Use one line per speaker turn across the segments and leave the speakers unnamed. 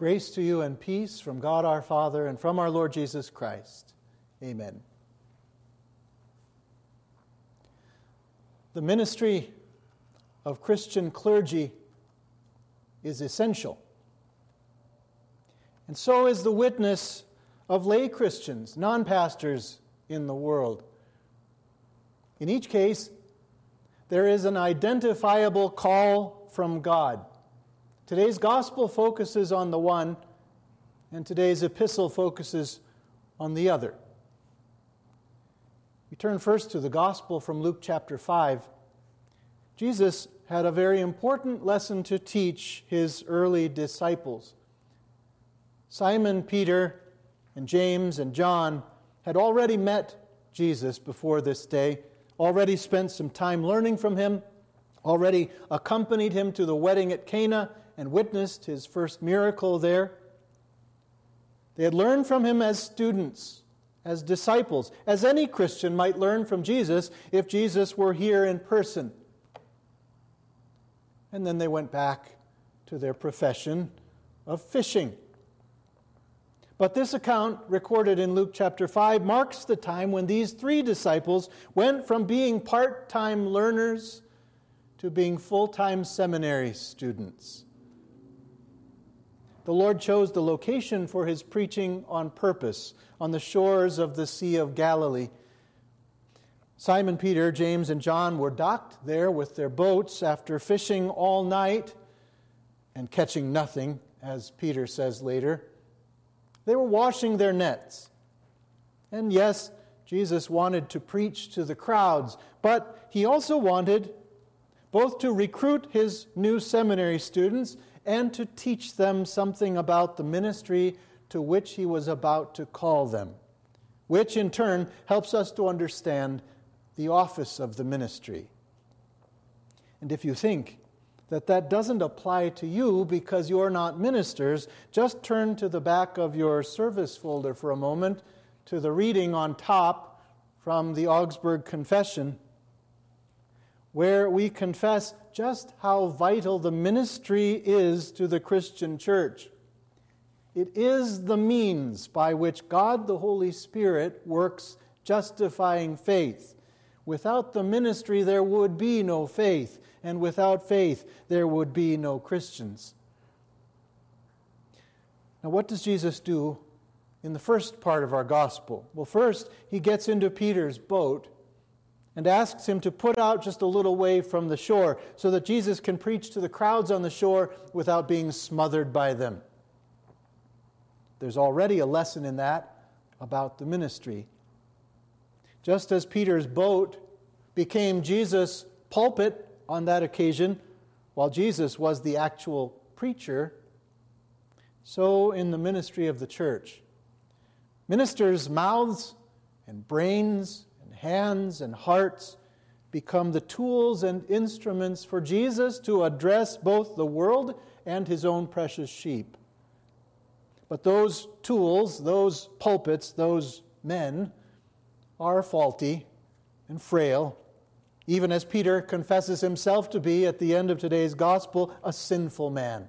Grace to you and peace from God our Father and from our Lord Jesus Christ. Amen. The ministry of Christian clergy is essential. And so is the witness of lay Christians, non-pastors in the world. In each case, there is an identifiable call from God. Today's gospel focuses on the one, and today's epistle focuses on the other. We turn first to the gospel from Luke chapter 5. Jesus had a very important lesson to teach his early disciples. Simon Peter and James and John had already met Jesus before this day, already spent some time learning from him, already accompanied him to the wedding at Cana and witnessed his first miracle there. They had learned from him as students, as disciples, as any Christian might learn from Jesus if Jesus were here in person. And then they went back to their profession of fishing. But this account, recorded in Luke chapter 5, marks the time when these three disciples went from being part-time learners to being full-time seminary students. The Lord chose the location for his preaching on purpose, on the shores of the Sea of Galilee. Simon Peter, James, and John were docked there with their boats after fishing all night and catching nothing, as Peter says later. They were washing their nets. And yes, Jesus wanted to preach to the crowds, but he also wanted both to recruit his new seminary students and to teach them something about the ministry to which he was about to call them, which in turn helps us to understand the office of the ministry. And if you think that doesn't apply to you because you're not ministers, just turn to the back of your service folder for a moment to the reading on top from the Augsburg Confession, where we confess just how vital the ministry is to the Christian church. It is the means by which God the Holy Spirit works justifying faith. Without the ministry, there would be no faith, and without faith, there would be no Christians. Now, what does Jesus do in the first part of our gospel? Well, first, he gets into Peter's boat and asks him to put out just a little way from the shore so that Jesus can preach to the crowds on the shore without being smothered by them. There's already a lesson in that about the ministry. Just as Peter's boat became Jesus' pulpit on that occasion, while Jesus was the actual preacher, so in the ministry of the church. Ministers' mouths and brains and hands and hearts become the tools and instruments for Jesus to address both the world and his own precious sheep. But those tools, those pulpits, those men are faulty and frail, even as Peter confesses himself to be at the end of today's gospel, a sinful man.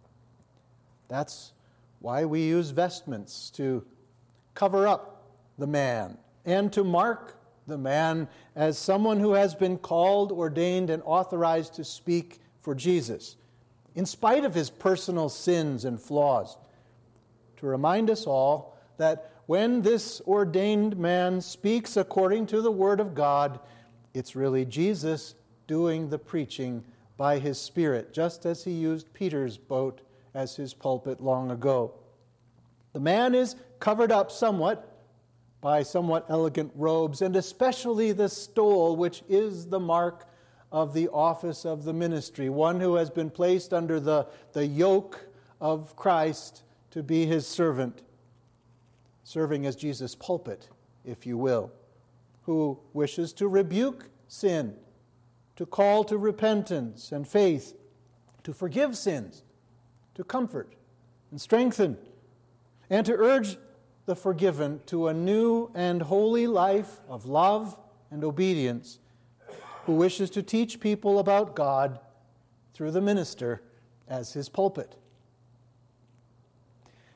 That's why we use vestments to cover up the man and to mark the man as someone who has been called, ordained, and authorized to speak for Jesus, in spite of his personal sins and flaws, to remind us all that when this ordained man speaks according to the Word of God, it's really Jesus doing the preaching by his Spirit, just as he used Peter's boat as his pulpit long ago. The man is covered up somewhat by somewhat elegant robes, and especially the stole, which is the mark of the office of the ministry, one who has been placed under the yoke of Christ to be his servant, serving as Jesus' pulpit, if you will, who wishes to rebuke sin, to call to repentance and faith, to forgive sins, to comfort and strengthen, and to urge the forgiven to a new and holy life of love and obedience, who wishes to teach people about God through the minister as his pulpit.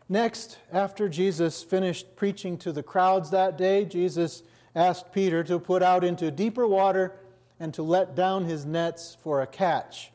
Next, after Jesus finished preaching to the crowds that day, Jesus asked Peter to put out into deeper water and to let down his nets for a catch.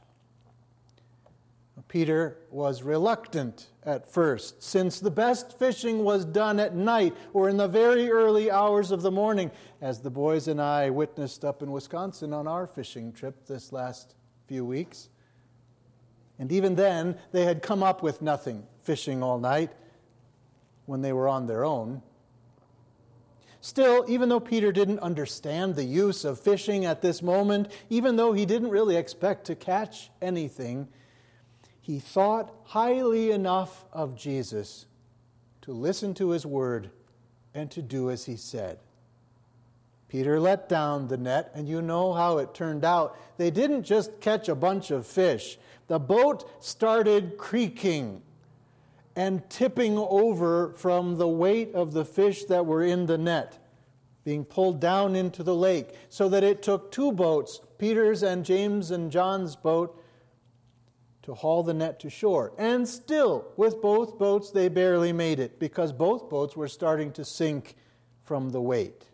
Peter was reluctant at first, since the best fishing was done at night or in the very early hours of the morning, as the boys and I witnessed up in Wisconsin on our fishing trip this last few weeks. And even then, they had come up with nothing fishing all night when they were on their own. Still, even though Peter didn't understand the use of fishing at this moment, even though he didn't really expect to catch anything, he thought highly enough of Jesus to listen to his word and to do as he said. Peter let down the net, and you know how it turned out. They didn't just catch a bunch of fish. The boat started creaking and tipping over from the weight of the fish that were in the net, being pulled down into the lake, so that it took two boats, Peter's and James and John's boat, to haul the net to shore. And still, with both boats, they barely made it, because both boats were starting to sink from the weight.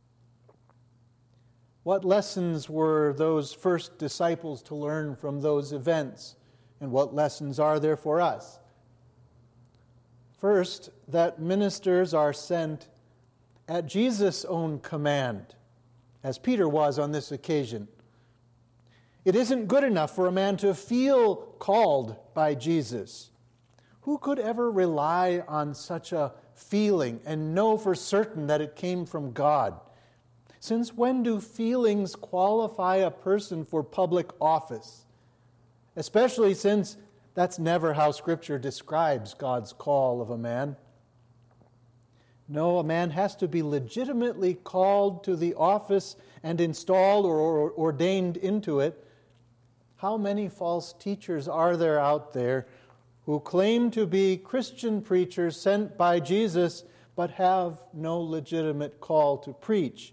What lessons were those first disciples to learn from those events? And what lessons are there for us? First, that ministers are sent at Jesus' own command, as Peter was on this occasion. It isn't good enough for a man to feel called by Jesus. Who could ever rely on such a feeling and know for certain that it came from God? Since when do feelings qualify a person for public office? Especially since that's never how Scripture describes God's call of a man. No, a man has to be legitimately called to the office and installed or ordained into it. How many false teachers are there out there who claim to be Christian preachers sent by Jesus but have no legitimate call to preach?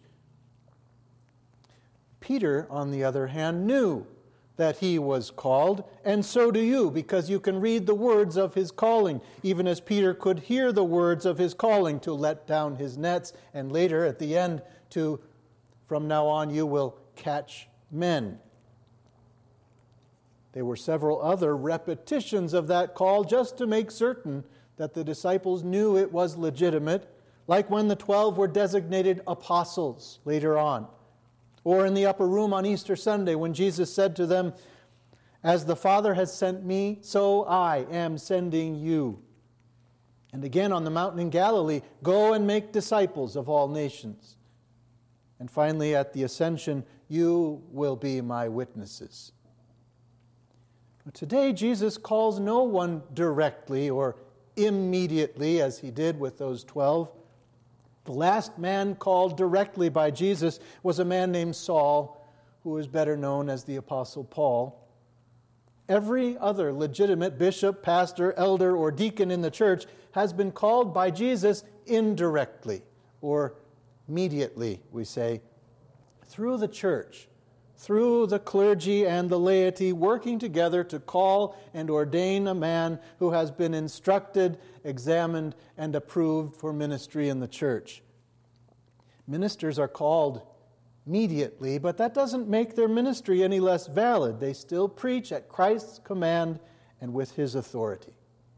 Peter, on the other hand, knew that he was called, and so do you, because you can read the words of his calling, even as Peter could hear the words of his calling to let down his nets, and later at the end to, from now on you will catch men. There were several other repetitions of that call just to make certain that the disciples knew it was legitimate, like when the 12 were designated apostles later on, or in the upper room on Easter Sunday when Jesus said to them, "As the Father has sent me, so I am sending you." And again on the mountain in Galilee, "Go and make disciples of all nations." And finally at the ascension, "You will be my witnesses." Today, Jesus calls no one directly or immediately as he did with those 12. The last man called directly by Jesus was a man named Saul, who is better known as the Apostle Paul. Every other legitimate bishop, pastor, elder, or deacon in the church has been called by Jesus indirectly, or mediately, we say, through the church, through the clergy and the laity working together to call and ordain a man who has been instructed, examined, and approved for ministry in the church. Ministers are called mediately, but that doesn't make their ministry any less valid. They still preach at Christ's command and with his authority.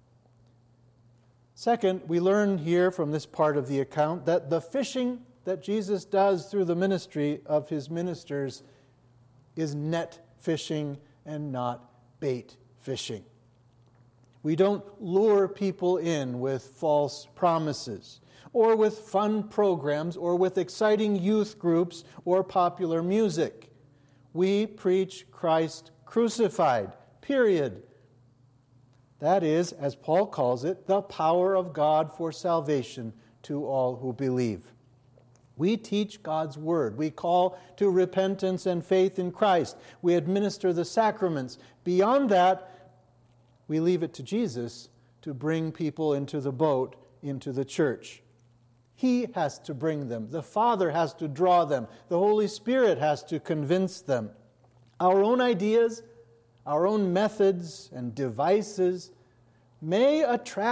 Second, we learn here from this part of the account that the fishing that Jesus does through the ministry of his ministers is net fishing and not bait fishing. We don't lure people in with false promises, or with fun programs, or with exciting youth groups, or popular music. We preach Christ crucified, period. That is, as Paul calls it, the power of God for salvation to all who believe. We teach God's word. We call to repentance and faith in Christ. We administer the sacraments. Beyond that, we leave it to Jesus to bring people into the boat, into the church. He has to bring them. The Father has to draw them. The Holy Spirit has to convince them. Our own ideas, our own methods and devices may attract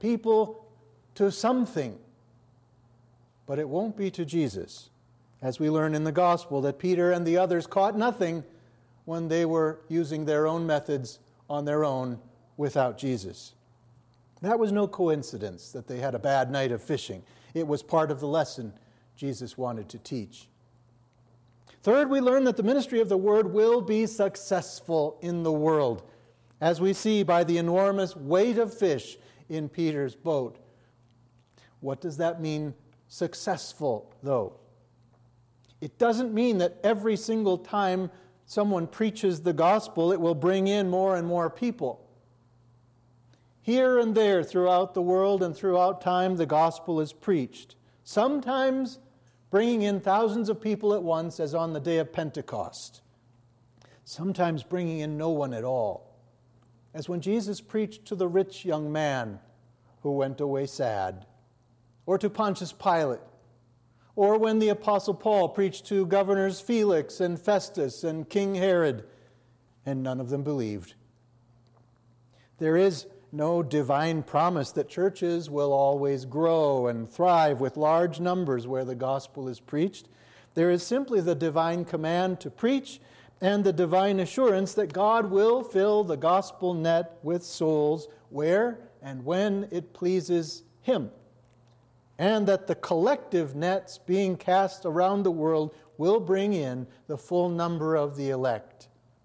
people to something. But it won't be to Jesus. As we learn in the gospel that Peter and the others caught nothing when they were using their own methods on their own without Jesus. That was no coincidence that they had a bad night of fishing. It was part of the lesson Jesus wanted to teach. Third, we learn that the ministry of the word will be successful in the world, as we see by the enormous weight of fish in Peter's boat. What does that mean, successful, though? It doesn't mean that every single time someone preaches the gospel, it will bring in more and more people. Here and there throughout the world and throughout time, the gospel is preached. Sometimes bringing in thousands of people at once, as on the day of Pentecost. Sometimes bringing in no one at all, as when Jesus preached to the rich young man who went away sad, or to Pontius Pilate, or when the Apostle Paul preached to governors Felix and Festus and King Herod, and none of them believed. There is no divine promise that churches will always grow and thrive with large numbers where the gospel is preached. There is simply the divine command to preach and the divine assurance that God will fill the gospel net with souls where and when it pleases Him, and that the collective nets being cast around the world will bring in the full number of the elect.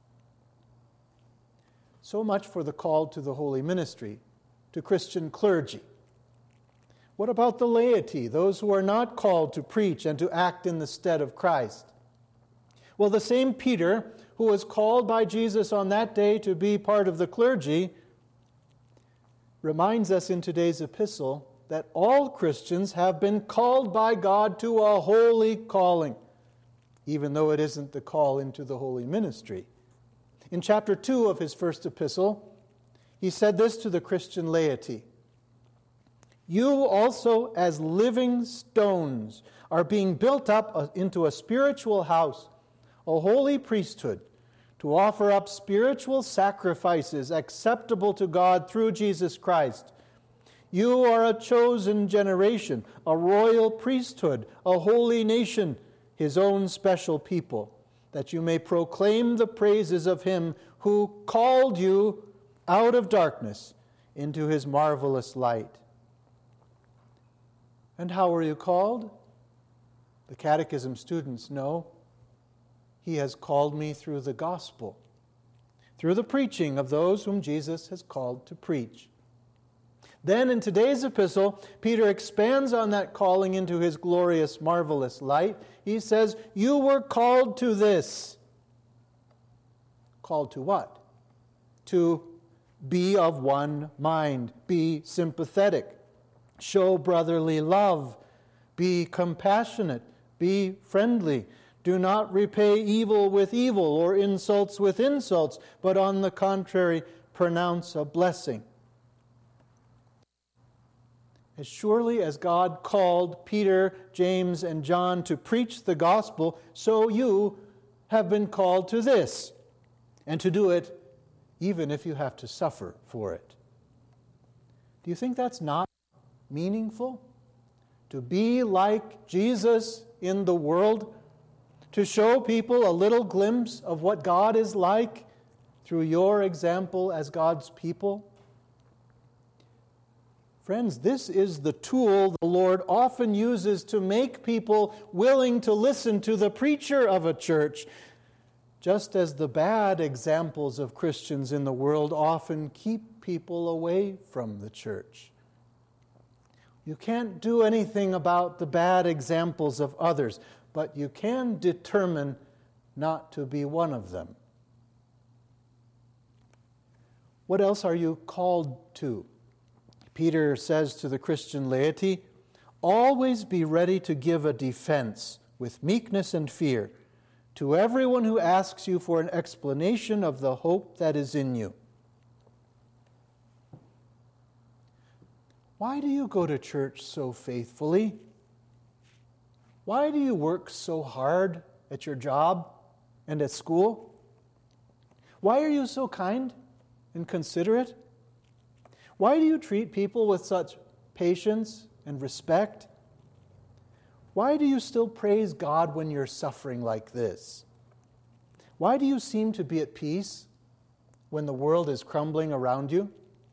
So much for the call to the holy ministry, to Christian clergy. What about the laity, those who are not called to preach and to act in the stead of Christ? Well, the same Peter, who was called by Jesus on that day to be part of the clergy, reminds us in today's epistle that all Christians have been called by God to a holy calling, even though it isn't the call into the holy ministry. In chapter 2 of his first epistle, he said this to the Christian laity: "You also, as living stones, are being built up into a spiritual house, a holy priesthood, to offer up spiritual sacrifices acceptable to God through Jesus Christ. You are a chosen generation, a royal priesthood, a holy nation, His own special people, that you may proclaim the praises of Him who called you out of darkness into His marvelous light." And how were you called? The catechism students know. He has called me through the gospel, through the preaching of those whom Jesus has called to preach. Then in today's epistle, Peter expands on that calling into his glorious, marvelous light. He says, you were called to this. Called to what? To be of one mind, be sympathetic, show brotherly love, be compassionate, be friendly. Do not repay evil with evil or insults with insults, but on the contrary, pronounce a blessing. As surely as God called Peter, James, and John to preach the gospel, so you have been called to this, and to do it even if you have to suffer for it. Do you think that's not meaningful? To be like Jesus in the world, to show people a little glimpse of what God is like through your example as God's people? Friends, this is the tool the Lord often uses to make people willing to listen to the preacher of a church, just as the bad examples of Christians in the world often keep people away from the church. You can't do anything about the bad examples of others, but you can determine not to be one of them. What else are you called to? Peter says to the Christian laity, always be ready to give a defense with meekness and fear to everyone who asks you for an explanation of the hope that is in you. Why do you go to church so faithfully? Why do you work so hard at your job and at school? Why are you so kind and considerate? Why do you treat people with such patience and respect? Why do you still praise God when you're suffering like this? Why do you seem to be at peace when the world is crumbling around you?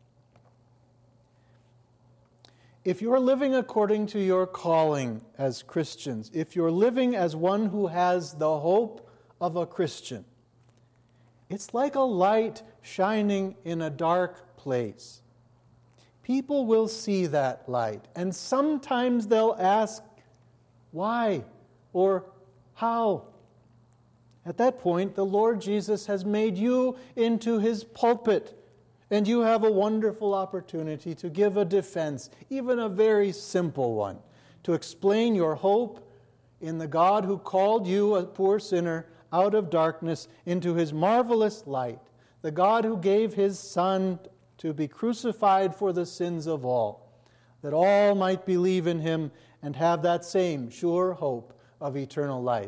If you're living according to your calling as Christians, if you're living as one who has the hope of a Christian, it's like a light shining in a dark place. People will see that light, and sometimes they'll ask, why or how? At that point, the Lord Jesus has made you into his pulpit, and you have a wonderful opportunity to give a defense, even a very simple one, to explain your hope in the God who called you, a poor sinner, out of darkness into his marvelous light, the God who gave his Son to be crucified for the sins of all, that all might believe in him and have that same sure hope of eternal life.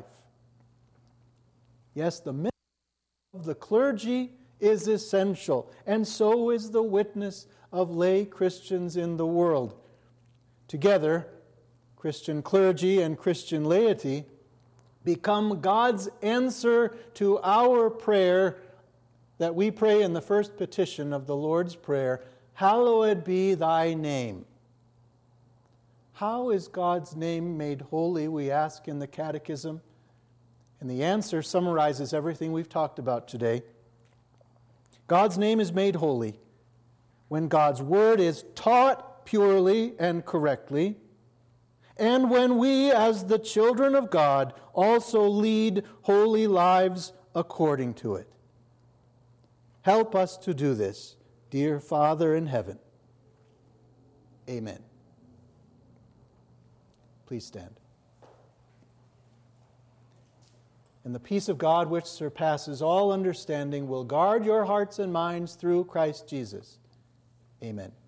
Yes, the ministry of the clergy is essential, and so is the witness of lay Christians in the world. Together, Christian clergy and Christian laity become God's answer to our prayer that we pray in the first petition of the Lord's Prayer, "Hallowed be thy name." How is God's name made holy, we ask in the Catechism? And the answer summarizes everything we've talked about today. God's name is made holy when God's word is taught purely and correctly, and when we, as the children of God, also lead holy lives according to it. Help us to do this, dear Father in heaven. Amen. Please stand. And the peace of God, which surpasses all understanding, will guard your hearts and minds through Christ Jesus. Amen.